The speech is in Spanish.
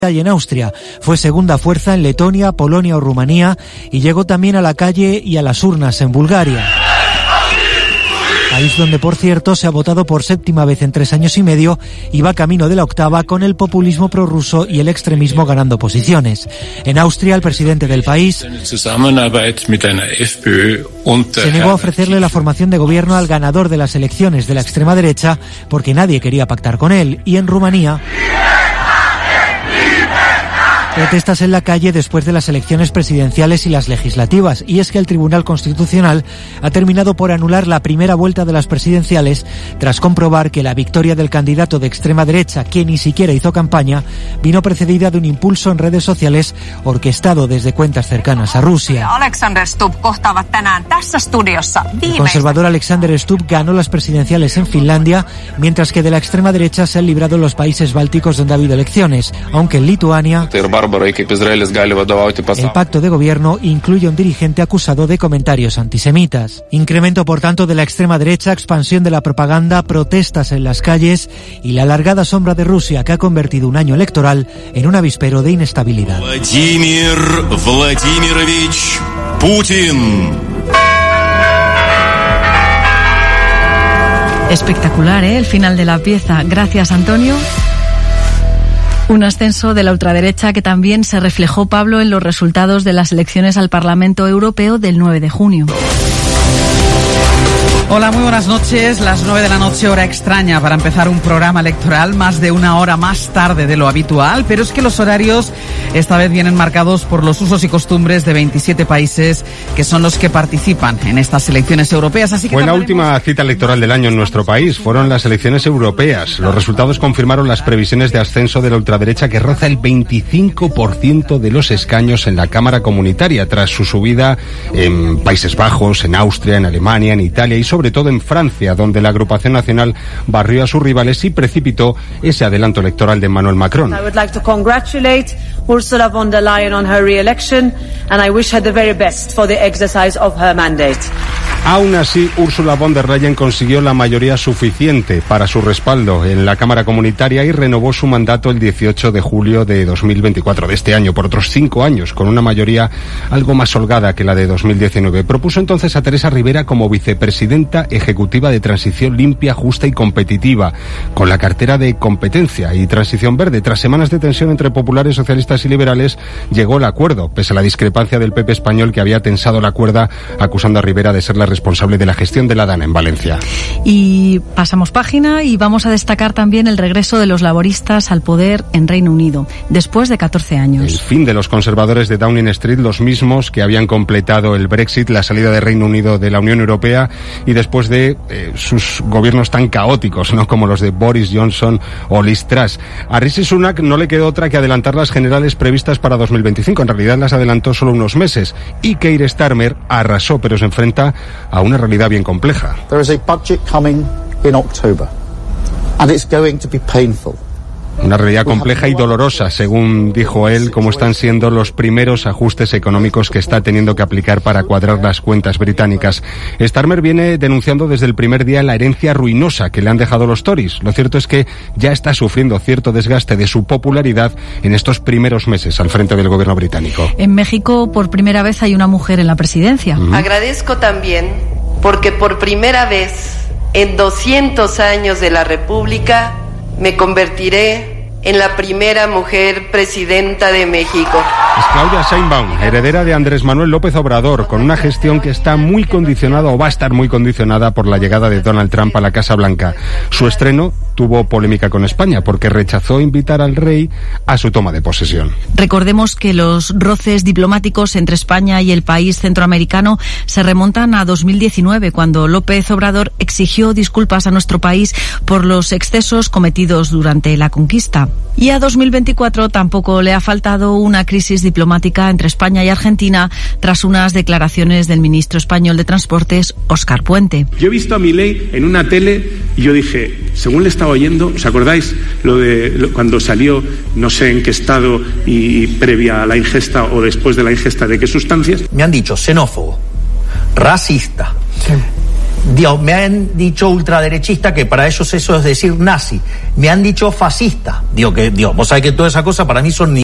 y en Austria. Fue segunda fuerza en Letonia, Polonia o Rumanía y llegó también a la calle y a las urnas en Bulgaria. País donde, por cierto, se ha votado por séptima vez en 3 años y medio y va camino de la octava, con el populismo prorruso y el extremismo ganando posiciones. En Austria, el presidente del país se negó a ofrecerle la formación de gobierno al ganador de las elecciones de la extrema derecha porque nadie quería pactar con él. Y en Rumanía, protestas en la calle después de las elecciones presidenciales y las legislativas, y es que el Tribunal Constitucional ha terminado por anular la primera vuelta de las presidenciales tras comprobar que la victoria del candidato de extrema derecha, que ni siquiera hizo campaña, vino precedida de un impulso en redes sociales orquestado desde cuentas cercanas a Rusia. Alexander Stubb kohtaavat tänään tässä studiossa. El conservador Alexander Stubb ganó las presidenciales en Finlandia, mientras que de la extrema derecha se han librado los países bálticos donde ha habido elecciones, aunque en Lituania el pacto de gobierno incluye un dirigente acusado de comentarios antisemitas. Incremento, por tanto, de la extrema derecha, expansión de la propaganda, protestas en las calles y la alargada sombra de Rusia, que ha convertido un año electoral en un avispero de inestabilidad. Vladimir Vladimirovich Putin. Espectacular, ¿eh? El final de la pieza. Gracias, Antonio. Un ascenso de la ultraderecha que también se reflejó, Pablo, en los resultados de las elecciones al Parlamento Europeo del 9 de junio. Hola, muy buenas noches. Las 9 de la noche, hora extraña para empezar un programa electoral, más de una hora más tarde de lo habitual, pero es que los horarios esta vez vienen marcados por los usos y costumbres de 27 países que son los que participan en estas elecciones europeas. Así que fue la última cita electoral del año en nuestro país, fueron las elecciones europeas. Los resultados confirmaron las previsiones de ascenso de la ultraderecha, que roza el 25% de los escaños en la Cámara Comunitaria, tras su subida en Países Bajos, en Austria, en Alemania, en Italia y sobre todo en Francia, donde la agrupación nacional barrió a sus rivales y precipitó ese adelanto electoral de Emmanuel Macron. I would like to congratulate Ursula von der Leyen on her re-election and I wish her the very best for the exercise of her mandate. Aún así, Ursula von der Leyen consiguió la mayoría suficiente para su respaldo en la Cámara Comunitaria y renovó su mandato el 18 de julio de 2024, de este año, por otros 5 años, con una mayoría algo más holgada que la de 2019. Propuso entonces a Teresa Rivera como vicepresidenta ejecutiva de Transición Limpia, Justa y Competitiva, con la cartera de Competencia y Transición Verde. Tras semanas de tensión entre populares, socialistas y liberales, llegó el acuerdo, pese a la discrepancia del PP español, que había tensado la cuerda acusando a Rivera de ser la responsable de la gestión de la DANA en Valencia. Y pasamos página y vamos a destacar también el regreso de los laboristas al poder en Reino Unido, después de 14 años. El fin de los conservadores de Downing Street, los mismos que habían completado el Brexit, la salida de Reino Unido de la Unión Europea, y después de sus gobiernos tan caóticos, ¿no?, como los de Boris Johnson o Liz Truss. A Rishi Sunak no le quedó otra que adelantar las generales previstas para 2025. En realidad las adelantó solo unos meses. Y Keir Starmer arrasó, pero se enfrenta a una realidad bien compleja. There is a budget coming in October and it's going to be painful. Una realidad compleja y dolorosa, según dijo él, como están siendo los primeros ajustes económicos que está teniendo que aplicar para cuadrar las cuentas británicas. Starmer viene denunciando desde el primer día la herencia ruinosa que le han dejado los Tories. Lo cierto es que ya está sufriendo cierto desgaste de su popularidad en estos primeros meses al frente del gobierno británico. En México, por primera vez, hay una mujer en la presidencia. Agradezco también porque por primera vez en 200 años de la República me convertiré en la primera mujer presidenta de México. Es Claudia Sheinbaum, heredera de Andrés Manuel López Obrador, con una gestión que está muy condicionada o va a estar muy condicionada por la llegada de Donald Trump a la Casa Blanca. Su estreno tuvo polémica con España porque rechazó invitar al rey a su toma de posesión. Recordemos que los roces diplomáticos entre España y el país centroamericano se remontan a 2019, cuando López Obrador exigió disculpas a nuestro país por los excesos cometidos durante la conquista. Y a 2024 tampoco le ha faltado una crisis diplomática entre España y Argentina tras unas declaraciones del ministro español de Transportes, Óscar Puente. Yo he visto a Milei en una tele y yo dije, según le estaba oyendo, ¿os acordáis cuando salió, no sé en qué estado y previa a la ingesta o después de la ingesta de qué sustancias? Me han dicho xenófobo, racista, Dios, me han dicho ultraderechista, que para ellos eso es decir nazi. Me han dicho fascista. Digo, vos sabés que toda esa cosa para mí son